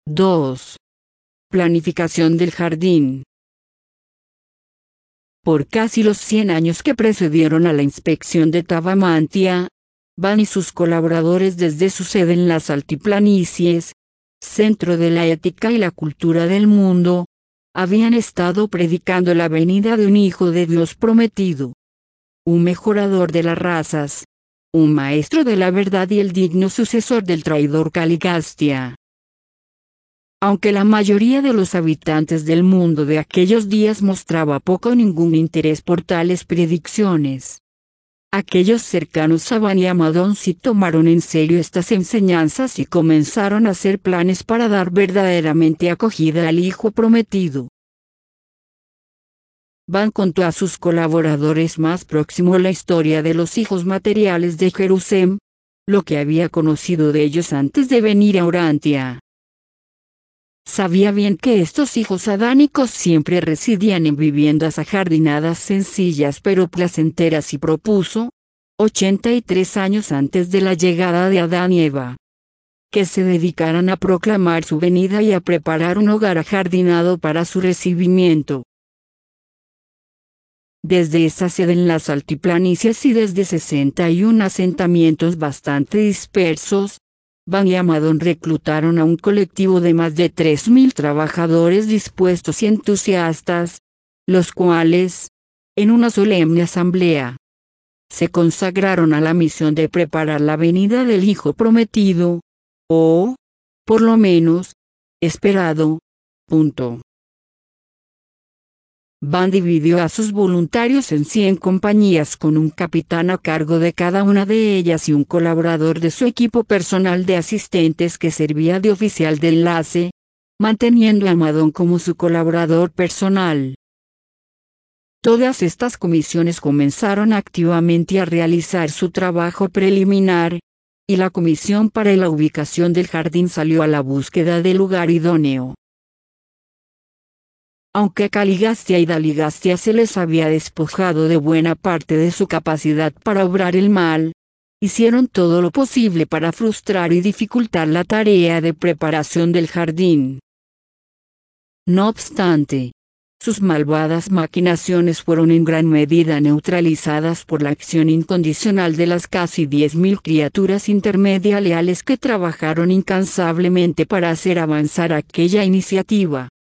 2. Planificación del jardín. Por casi los 100 años que precedieron a la inspección de Tabamantia, Van y sus colaboradores desde su sede en las altiplanicies, centro de la ética y la cultura del mundo, habían estado predicando la venida de un Hijo de Dios prometido, un mejorador de las razas, un maestro de la verdad y el digno sucesor del traidor Caligastia. Aunque la mayoría de los habitantes del mundo de aquellos días mostraba poco o ningún interés por tales predicciones, aquellos cercanos a Van y a Amadón sí tomaron en serio estas enseñanzas y comenzaron a hacer planes para dar verdaderamente acogida al Hijo prometido. Van contó a sus colaboradores más próximos la historia de los hijos materiales de Jerusalén, lo que había conocido de ellos antes de venir a Orantia. Sabía bien que estos hijos adánicos siempre residían en viviendas ajardinadas sencillas pero placenteras y propuso, 83 años antes de la llegada de Adán y Eva, que se dedicaran a proclamar su venida y a preparar un hogar ajardinado para su recibimiento. Desde esa sede en las altiplanicies y desde 61 asentamientos bastante dispersos, Van y Amadón reclutaron a un colectivo de más de 3.000 trabajadores dispuestos y entusiastas, los cuales, en una solemne asamblea, se consagraron a la misión de preparar la venida del Hijo prometido, o, por lo menos, esperado. Van dividió a sus voluntarios en 100 compañías con un capitán a cargo de cada una de ellas y un colaborador de su equipo personal de asistentes que servía de oficial de enlace, manteniendo a Amadón como su colaborador personal. Todas estas comisiones comenzaron activamente a realizar su trabajo preliminar, y la comisión para la ubicación del jardín salió a la búsqueda del lugar idóneo. Aunque a Caligastia y Daligastia se les había despojado de buena parte de su capacidad para obrar el mal, hicieron todo lo posible para frustrar y dificultar la tarea de preparación del jardín. No obstante, sus malvadas maquinaciones fueron en gran medida neutralizadas por la acción incondicional de las casi 10.000 criaturas intermedia leales que trabajaron incansablemente para hacer avanzar aquella iniciativa.